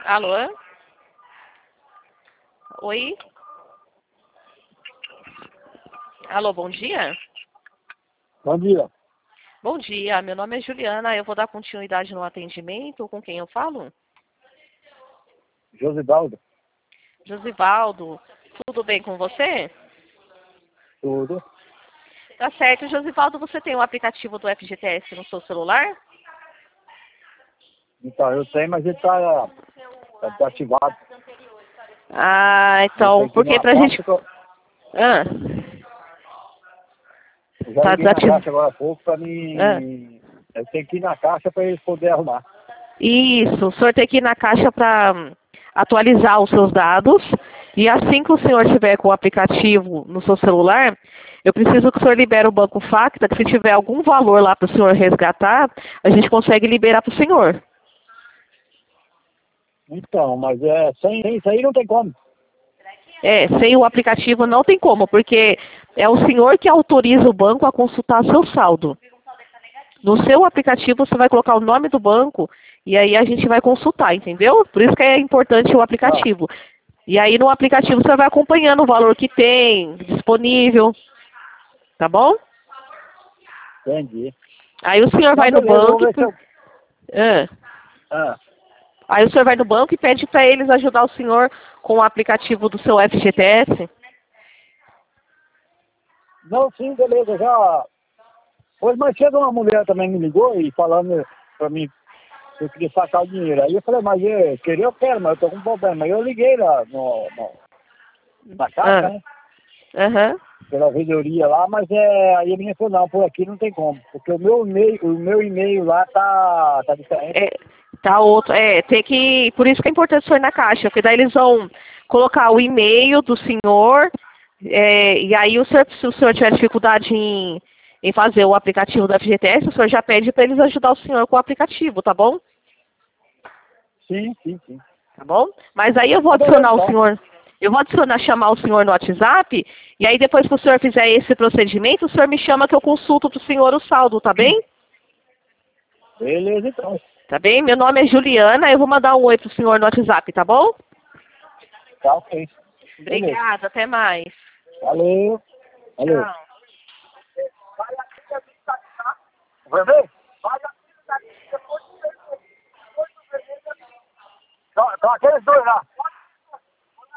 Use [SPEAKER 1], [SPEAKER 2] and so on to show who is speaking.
[SPEAKER 1] Alô? Oi? Alô, bom dia?
[SPEAKER 2] Bom dia.
[SPEAKER 1] Bom dia, meu nome é Juliana, eu vou dar continuidade no atendimento. Com quem eu falo?
[SPEAKER 2] Josivaldo.
[SPEAKER 1] Josivaldo, tudo bem com você?
[SPEAKER 2] Tudo.
[SPEAKER 1] Tá certo. Josivaldo, você tem o aplicativo do FGTS no seu celular?
[SPEAKER 2] Então, eu tenho, mas ele tá desativado.
[SPEAKER 1] Ah,
[SPEAKER 2] Eu
[SPEAKER 1] então,
[SPEAKER 2] tenho que ir
[SPEAKER 1] porque
[SPEAKER 2] na
[SPEAKER 1] pra gente...
[SPEAKER 2] caixa,
[SPEAKER 1] Ah,
[SPEAKER 2] eu já
[SPEAKER 1] tá
[SPEAKER 2] liguei na
[SPEAKER 1] desativado.
[SPEAKER 2] caixa agora há pouco para
[SPEAKER 1] Ah.
[SPEAKER 2] mim. Eu tenho que ir na caixa para eles poderem arrumar.
[SPEAKER 1] Isso, o senhor tem que ir na caixa para atualizar os seus dados. E assim que o senhor tiver com o aplicativo no seu celular, eu preciso que o senhor libere o Banco Facta, que se tiver algum valor lá para o senhor resgatar, a gente consegue liberar para o senhor.
[SPEAKER 2] Então, mas sem isso aí não tem como.
[SPEAKER 1] É, sem o aplicativo não tem como, porque é o senhor que autoriza o banco a consultar seu saldo. No seu aplicativo você vai colocar o nome do banco e aí a gente vai consultar, entendeu? Por isso que é importante o
[SPEAKER 2] Ah,
[SPEAKER 1] aplicativo. E aí no aplicativo você vai acompanhando o valor que tem disponível, tá bom?
[SPEAKER 2] entendi.
[SPEAKER 1] Aí o senhor
[SPEAKER 2] Não,
[SPEAKER 1] vai no
[SPEAKER 2] beleza, vou
[SPEAKER 1] banco
[SPEAKER 2] ver se eu.
[SPEAKER 1] Ah.
[SPEAKER 2] Ah,
[SPEAKER 1] Aí o senhor vai no banco e pede para eles ajudar o senhor com o aplicativo do seu FGTS.
[SPEAKER 2] não, sim, beleza, já. Hoje mais cedo uma mulher também me ligou e falando para mim que eu queria sacar o dinheiro. Aí eu falei, mas querer eu quero, mas eu tô com um problema. Aí eu liguei lá na caixa,
[SPEAKER 1] Ah.
[SPEAKER 2] né?
[SPEAKER 1] Aham.
[SPEAKER 2] Pela vedoria lá, mas aí a minha falou, não, por aqui não tem como, porque o meu e-mail lá tá diferente.
[SPEAKER 1] É, tá outro. É, tem que. Por isso que é importante o senhor ir na caixa, porque daí eles vão colocar o e-mail do senhor. E aí se o senhor tiver dificuldade em fazer o aplicativo do FGTS, o senhor já pede para eles ajudar o senhor com o aplicativo, tá bom?
[SPEAKER 2] Sim, sim, sim.
[SPEAKER 1] Tá bom? Mas aí eu vou
[SPEAKER 2] Tá beleza,
[SPEAKER 1] adicionar o
[SPEAKER 2] então.
[SPEAKER 1] senhor. Eu vou chamar o senhor no WhatsApp, e aí depois que o senhor fizer esse procedimento, o senhor me chama que eu consulto para o senhor o saldo, tá bem?
[SPEAKER 2] Beleza, então.
[SPEAKER 1] Tá bem? Meu nome é Juliana, eu vou mandar um oi pro senhor no WhatsApp, tá bom?
[SPEAKER 2] Tá ok. Beleza.
[SPEAKER 1] Obrigada, até mais.
[SPEAKER 2] Valeu. Valeu.
[SPEAKER 1] Tchau.
[SPEAKER 2] Vai ver? São aqueles dois lá.